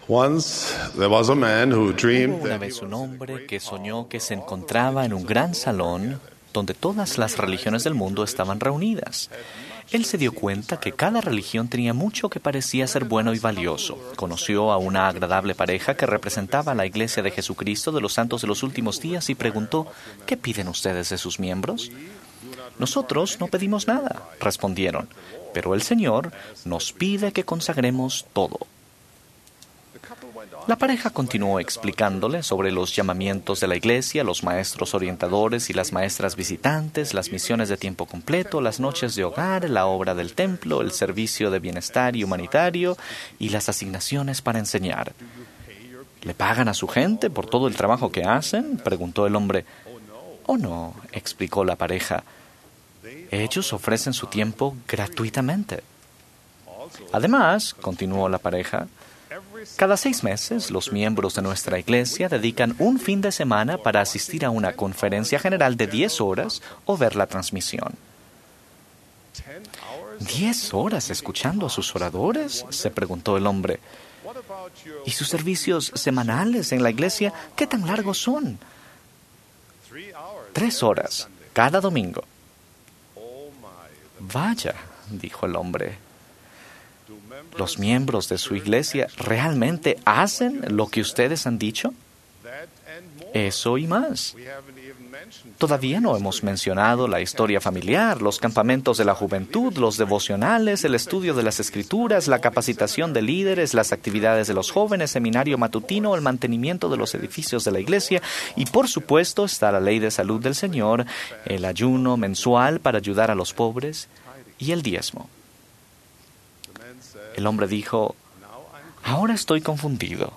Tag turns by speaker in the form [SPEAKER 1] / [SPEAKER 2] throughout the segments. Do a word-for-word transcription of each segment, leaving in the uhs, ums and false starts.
[SPEAKER 1] Once there was a man who
[SPEAKER 2] Hubo
[SPEAKER 1] dreamed
[SPEAKER 2] una
[SPEAKER 1] that he
[SPEAKER 2] vez un
[SPEAKER 1] was
[SPEAKER 2] hombre que soñó que se encontraba en un gran salón donde todas las religiones del mundo estaban reunidas. Él se dio cuenta que cada religión tenía mucho que parecía ser bueno y valioso. Conoció a una agradable pareja que representaba a la Iglesia de Jesucristo de los Santos de los Últimos Días y preguntó: ¿qué piden ustedes de sus miembros? Nosotros no pedimos nada, respondieron, pero el Señor nos pide que consagremos todo. La pareja continuó explicándole sobre los llamamientos de la iglesia, los maestros orientadores y las maestras visitantes, las misiones de tiempo completo, las noches de hogar, la obra del templo, el servicio de bienestar y humanitario y las asignaciones para enseñar. ¿Le pagan a su gente por todo el trabajo que hacen?, preguntó el hombre. «Oh, no», explicó la pareja. «Ellos ofrecen su tiempo gratuitamente». Además, continuó la pareja, cada seis meses, los miembros de nuestra iglesia dedican un fin de semana para asistir a una conferencia general de diez horas o ver la transmisión. ¿Diez horas escuchando a sus oradores?, se preguntó el hombre. ¿Y sus servicios semanales en la iglesia, qué tan largos son? Tres horas, cada domingo. Vaya, dijo el hombre. ¿Los miembros de su iglesia realmente hacen lo que ustedes han dicho? Eso y más. Todavía no hemos mencionado la historia familiar, los campamentos de la juventud, los devocionales, el estudio de las escrituras, la capacitación de líderes, las actividades de los jóvenes, seminario matutino, el mantenimiento de los edificios de la iglesia y, por supuesto, está la ley de salud del Señor, el ayuno mensual para ayudar a los pobres y el diezmo. El hombre dijo: «Ahora estoy confundido.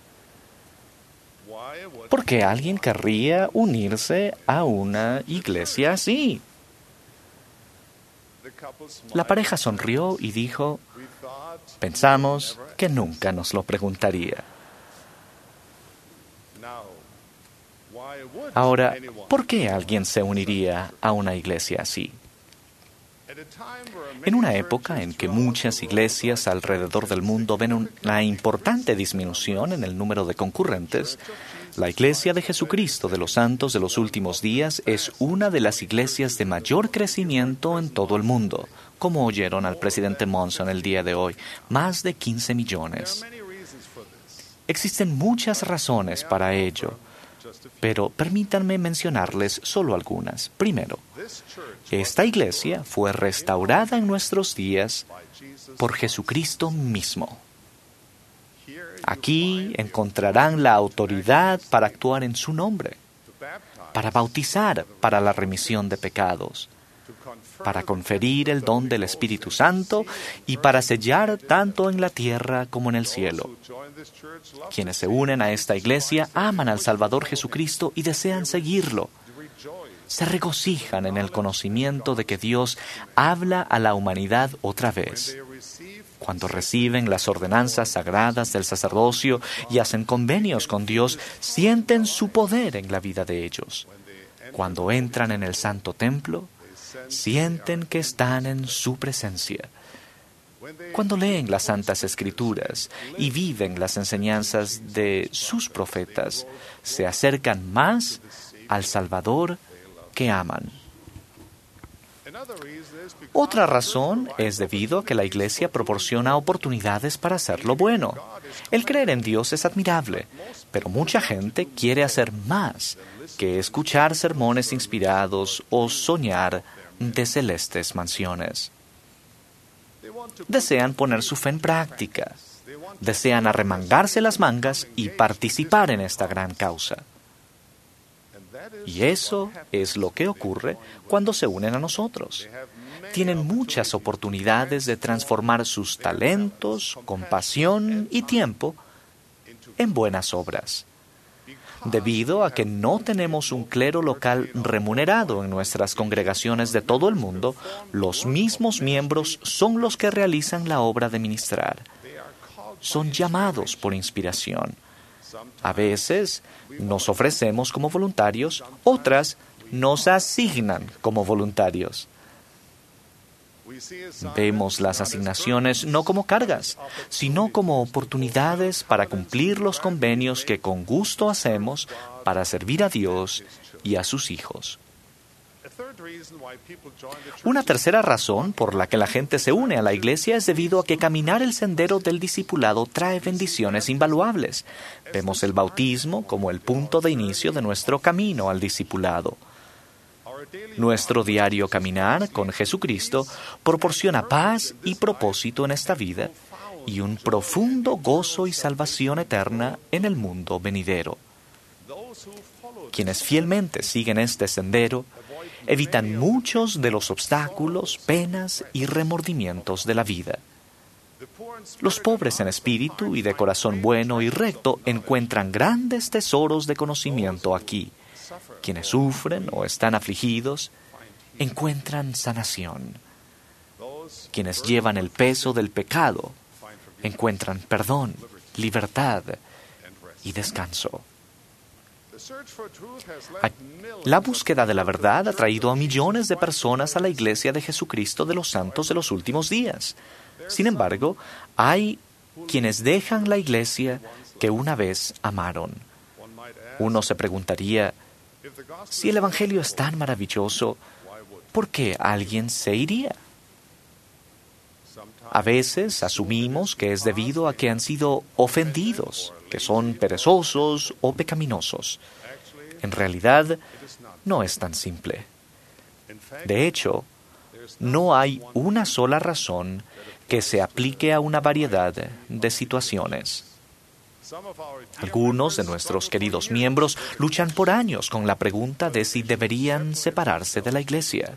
[SPEAKER 2] ¿Por qué alguien querría unirse a una iglesia así?». La pareja sonrió y dijo: «Pensamos que nunca nos lo preguntaría». Ahora, ¿por qué alguien se uniría a una iglesia así? En una época en que muchas iglesias alrededor del mundo ven una importante disminución en el número de concurrentes, la Iglesia de Jesucristo de los Santos de los Últimos Días es una de las iglesias de mayor crecimiento en todo el mundo, como oyeron al presidente Monson el día de hoy, más de quince millones. Existen muchas razones para ello, pero permítanme mencionarles solo algunas. Primero, esta iglesia fue restaurada en nuestros días por Jesucristo mismo. Aquí encontrarán la autoridad para actuar en su nombre, para bautizar para la remisión de pecados, para conferir el don del Espíritu Santo y para sellar tanto en la tierra como en el cielo. Quienes se unen a esta iglesia aman al Salvador Jesucristo y desean seguirlo. Se regocijan en el conocimiento de que Dios habla a la humanidad otra vez. Cuando reciben las ordenanzas sagradas del sacerdocio y hacen convenios con Dios, sienten su poder en la vida de ellos. Cuando entran en el Santo Templo, sienten que están en su presencia. Cuando leen las Santas Escrituras y viven las enseñanzas de sus profetas, se acercan más al Salvador que aman. Otra razón es debido a que la Iglesia proporciona oportunidades para hacer lo bueno. El creer en Dios es admirable, pero mucha gente quiere hacer más que escuchar sermones inspirados o soñar de celestes mansiones. Desean poner su fe en práctica. Desean arremangarse las mangas y participar en esta gran causa. Y eso es lo que ocurre cuando se unen a nosotros. Tienen muchas oportunidades de transformar sus talentos, compasión y tiempo en buenas obras. Debido a que no tenemos un clero local remunerado en nuestras congregaciones de todo el mundo, los mismos miembros son los que realizan la obra de ministrar. Son llamados por inspiración. A veces nos ofrecemos como voluntarios, otras nos asignan como voluntarios. Vemos las asignaciones no como cargas, sino como oportunidades para cumplir los convenios que con gusto hacemos para servir a Dios y a sus hijos. Una tercera razón por la que la gente se une a la iglesia es debido a que caminar el sendero del discipulado trae bendiciones invaluables. Vemos el bautismo como el punto de inicio de nuestro camino al discipulado. Nuestro diario caminar con Jesucristo proporciona paz y propósito en esta vida y un profundo gozo y salvación eterna en el mundo venidero. Quienes fielmente siguen este sendero evitan muchos de los obstáculos, penas y remordimientos de la vida. Los pobres en espíritu y de corazón bueno y recto encuentran grandes tesoros de conocimiento aquí. Quienes sufren o están afligidos encuentran sanación. Quienes llevan el peso del pecado encuentran perdón, libertad y descanso. La búsqueda de la verdad ha traído a millones de personas a la Iglesia de Jesucristo de los Santos de los últimos días. Sin embargo, hay quienes dejan la Iglesia que una vez amaron. Uno se preguntaría, si el Evangelio es tan maravilloso, ¿por qué alguien se iría? A veces asumimos que es debido a que han sido ofendidos, que son perezosos o pecaminosos. En realidad, no es tan simple. De hecho, no hay una sola razón que se aplique a una variedad de situaciones. Algunos de nuestros queridos miembros luchan por años con la pregunta de si deberían separarse de la iglesia.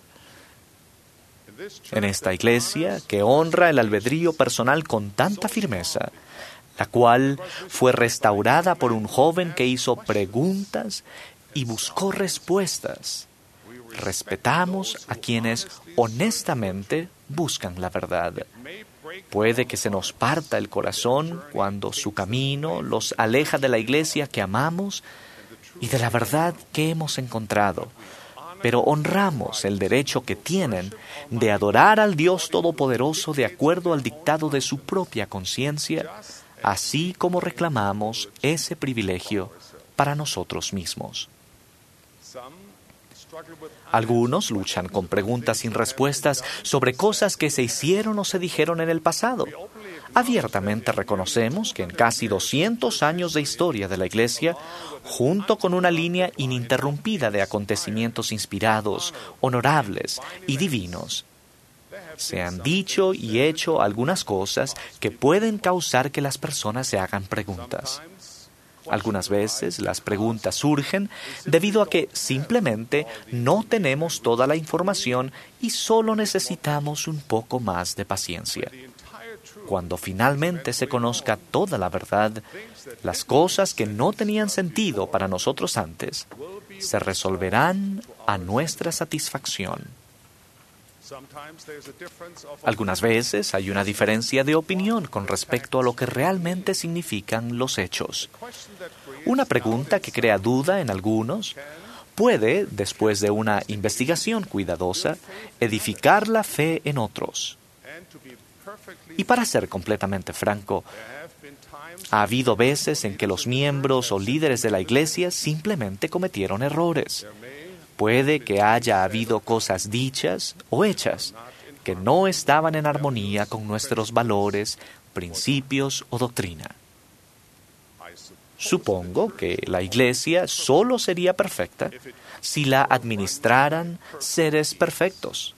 [SPEAKER 2] En esta iglesia, que honra el albedrío personal con tanta firmeza, la cual fue restaurada por un joven que hizo preguntas y buscó respuestas, respetamos a quienes honestamente buscan la verdad. Puede que se nos parta el corazón cuando su camino los aleja de la iglesia que amamos y de la verdad que hemos encontrado, pero honramos el derecho que tienen de adorar al Dios Todopoderoso de acuerdo al dictado de su propia conciencia, así como reclamamos ese privilegio para nosotros mismos. Algunos luchan con preguntas sin respuestas sobre cosas que se hicieron o se dijeron en el pasado. Abiertamente reconocemos que en casi doscientos años de historia de la Iglesia, junto con una línea ininterrumpida de acontecimientos inspirados, honorables y divinos, se han dicho y hecho algunas cosas que pueden causar que las personas se hagan preguntas. Algunas veces las preguntas surgen debido a que simplemente no tenemos toda la información y solo necesitamos un poco más de paciencia. Cuando finalmente se conozca toda la verdad, las cosas que no tenían sentido para nosotros antes se resolverán a nuestra satisfacción. Algunas veces hay una diferencia de opinión con respecto a lo que realmente significan los hechos. Una pregunta que crea duda en algunos puede, después de una investigación cuidadosa, edificar la fe en otros. Y para ser completamente franco, ha habido veces en que los miembros o líderes de la iglesia simplemente cometieron errores. Puede que haya habido cosas dichas o hechas que no estaban en armonía con nuestros valores, principios o doctrina. Supongo que la iglesia solo sería perfecta si la administraran seres perfectos.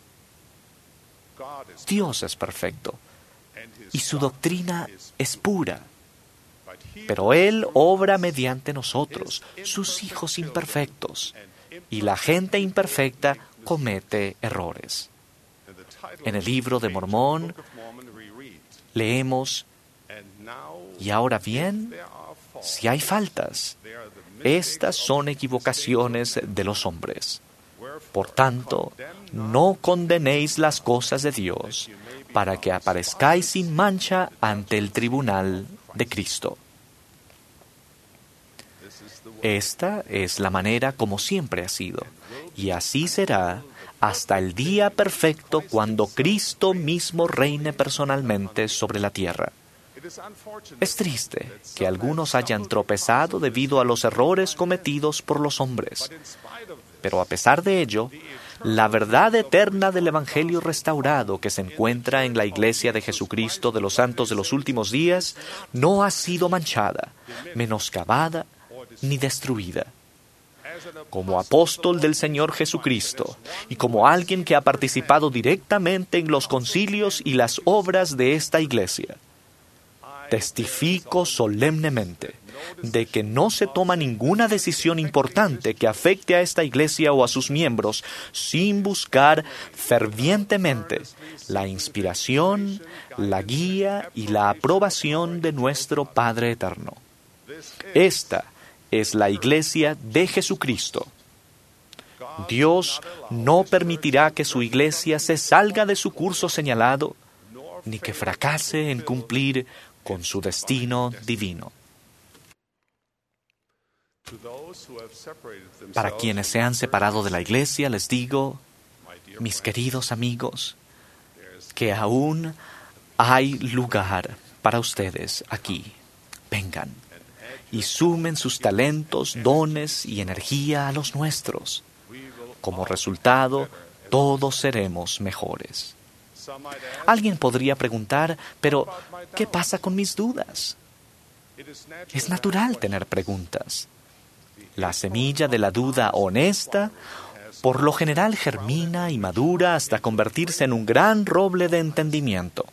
[SPEAKER 2] Dios es perfecto y su doctrina es pura, pero Él obra mediante nosotros, sus hijos imperfectos, y la gente imperfecta comete errores. En el libro de Mormón leemos, y ahora bien, si hay faltas, estas son equivocaciones de los hombres. Por tanto, no condenéis las cosas de Dios, para que aparezcáis sin mancha ante el tribunal de Cristo. Esta es la manera como siempre ha sido, y así será hasta el día perfecto cuando Cristo mismo reine personalmente sobre la tierra. Es triste que algunos hayan tropezado debido a los errores cometidos por los hombres. Pero a pesar de ello, la verdad eterna del Evangelio restaurado que se encuentra en la Iglesia de Jesucristo de los Santos de los Últimos Días no ha sido manchada, menoscabada ni destruida. Como apóstol del Señor Jesucristo y como alguien que ha participado directamente en los concilios y las obras de esta Iglesia, testifico solemnemente de que no se toma ninguna decisión importante que afecte a esta Iglesia o a sus miembros sin buscar fervientemente la inspiración, la guía y la aprobación de nuestro Padre Eterno. Esta es la Iglesia de Jesucristo. Dios no permitirá que su Iglesia se salga de su curso señalado, ni que fracase en cumplir con su destino divino. Para quienes se han separado de la Iglesia, les digo, mis queridos amigos, que aún hay lugar para ustedes aquí. Vengan y sumen sus talentos, dones y energía a los nuestros. Como resultado, todos seremos mejores. Alguien podría preguntar, pero ¿qué pasa con mis dudas? Es natural tener preguntas. La semilla de la duda honesta, por lo general germina y madura hasta convertirse en un gran roble de entendimiento.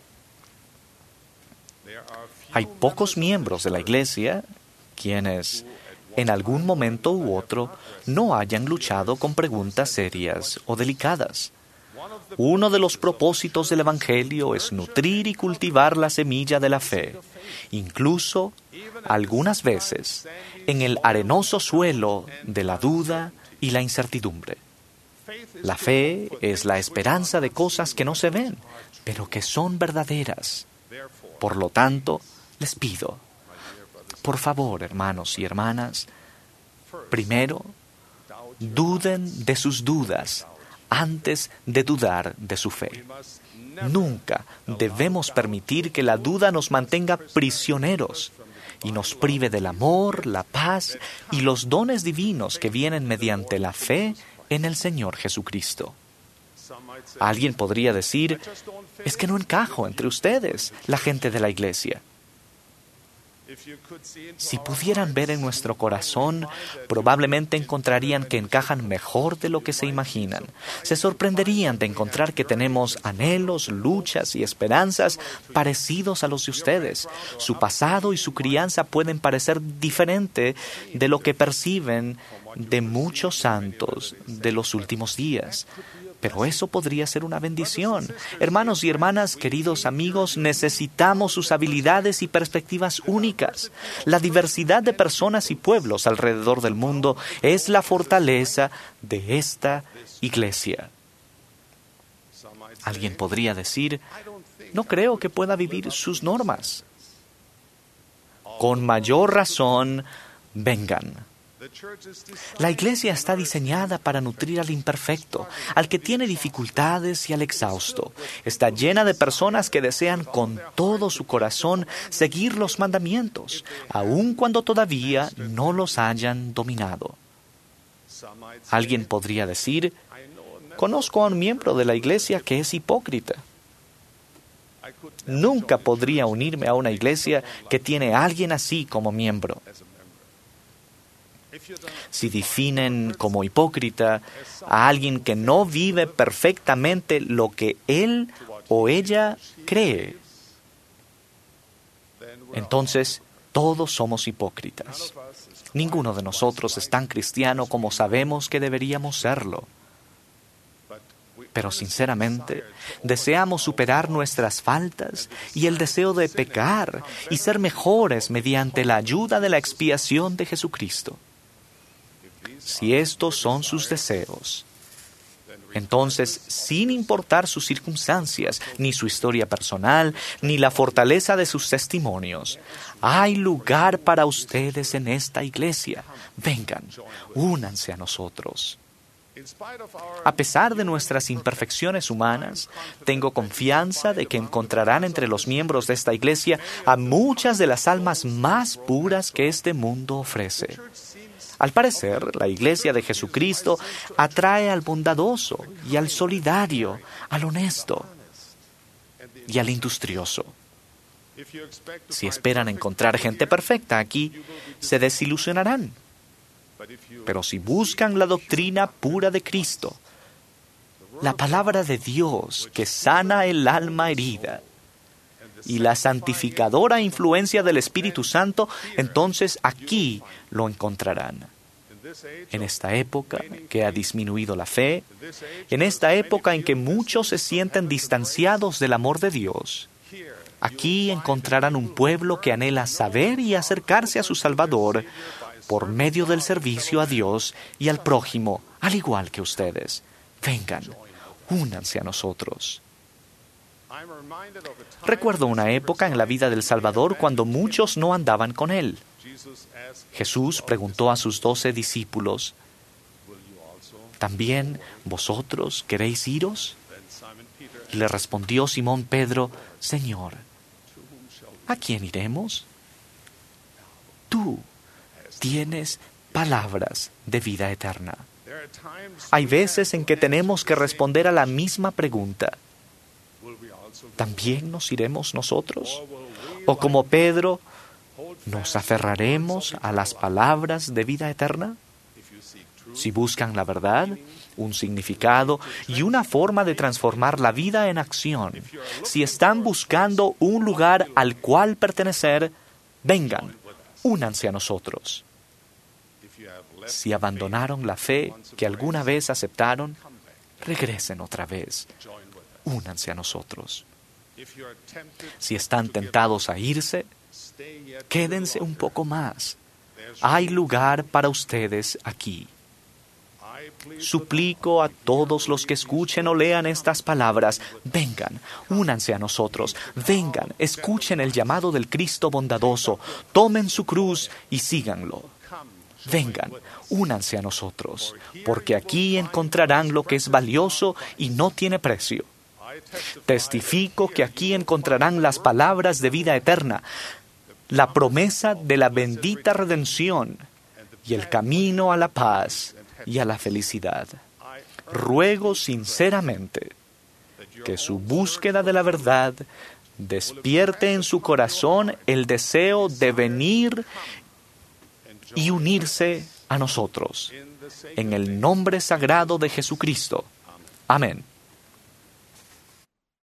[SPEAKER 2] Hay pocos miembros de la Iglesia quienes, en algún momento u otro, no hayan luchado con preguntas serias o delicadas. Uno de los propósitos del Evangelio es nutrir y cultivar la semilla de la fe, incluso, algunas veces, en el arenoso suelo de la duda y la incertidumbre. La fe es la esperanza de cosas que no se ven, pero que son verdaderas. Por lo tanto, les pido, por favor, hermanos y hermanas, primero, duden de sus dudas antes de dudar de su fe. Nunca debemos permitir que la duda nos mantenga prisioneros y nos prive del amor, la paz y los dones divinos que vienen mediante la fe en el Señor Jesucristo. Alguien podría decir, es que no encajo entre ustedes, la gente de la Iglesia. Si pudieran ver en nuestro corazón, probablemente encontrarían que encajan mejor de lo que se imaginan. Se sorprenderían de encontrar que tenemos anhelos, luchas y esperanzas parecidos a los de ustedes. Su pasado y su crianza pueden parecer diferente de lo que perciben de muchos santos de los últimos días. Pero eso podría ser una bendición. Hermanos y hermanas, queridos amigos, necesitamos sus habilidades y perspectivas únicas. La diversidad de personas y pueblos alrededor del mundo es la fortaleza de esta Iglesia. Alguien podría decir, no creo que pueda vivir sus normas. Con mayor razón, vengan. La Iglesia está diseñada para nutrir al imperfecto, al que tiene dificultades y al exhausto. Está llena de personas que desean con todo su corazón seguir los mandamientos, aun cuando todavía no los hayan dominado. Alguien podría decir, conozco a un miembro de la Iglesia que es hipócrita. Nunca podría unirme a una iglesia que tiene a alguien así como miembro. Si definen como hipócrita a alguien que no vive perfectamente lo que él o ella cree, entonces todos somos hipócritas. Ninguno de nosotros es tan cristiano como sabemos que deberíamos serlo. Pero sinceramente, deseamos superar nuestras faltas y el deseo de pecar y ser mejores mediante la ayuda de la expiación de Jesucristo. Si estos son sus deseos, entonces, sin importar sus circunstancias, ni su historia personal, ni la fortaleza de sus testimonios, hay lugar para ustedes en esta iglesia. Vengan, únanse a nosotros. A pesar de nuestras imperfecciones humanas, tengo confianza de que encontrarán entre los miembros de esta iglesia a muchas de las almas más puras que este mundo ofrece. Al parecer, la iglesia de Jesucristo atrae al bondadoso y al solidario, al honesto y al industrioso. Si esperan encontrar gente perfecta aquí, se desilusionarán. Pero si buscan la doctrina pura de Cristo, la palabra de Dios que sana el alma herida y la santificadora influencia del Espíritu Santo, entonces aquí lo encontrarán. En esta época que ha disminuido la fe, en esta época en que muchos se sienten distanciados del amor de Dios, aquí encontrarán un pueblo que anhela saber y acercarse a su Salvador por medio del servicio a Dios y al prójimo, al igual que ustedes. Vengan, únanse a nosotros. Recuerdo una época en la vida del Salvador cuando muchos no andaban con Él. Jesús preguntó a sus doce discípulos, ¿también vosotros queréis iros? Y le respondió Simón Pedro, Señor, ¿a quién iremos? Tú tienes palabras de vida eterna. Hay veces en que tenemos que responder a la misma pregunta. ¿También nos iremos nosotros? ¿O como Pedro, nos aferraremos a las palabras de vida eterna? Si buscan la verdad, un significado y una forma de transformar la vida en acción, si están buscando un lugar al cual pertenecer, vengan, únanse a nosotros. Si abandonaron la fe que alguna vez aceptaron, regresen otra vez. Únanse a nosotros. Si están tentados a irse, quédense un poco más. Hay lugar para ustedes aquí. Suplico a todos los que escuchen o lean estas palabras, vengan, únanse a nosotros, vengan, escuchen el llamado del Cristo bondadoso, tomen su cruz y síganlo. Vengan, únanse a nosotros, porque aquí encontrarán lo que es valioso y no tiene precio. Testifico que aquí encontrarán las palabras de vida eterna, la promesa de la bendita redención y el camino a la paz y a la felicidad. Ruego sinceramente que su búsqueda de la verdad despierte en su corazón el deseo de venir y unirse a nosotros. En el nombre sagrado de Jesucristo. Amén.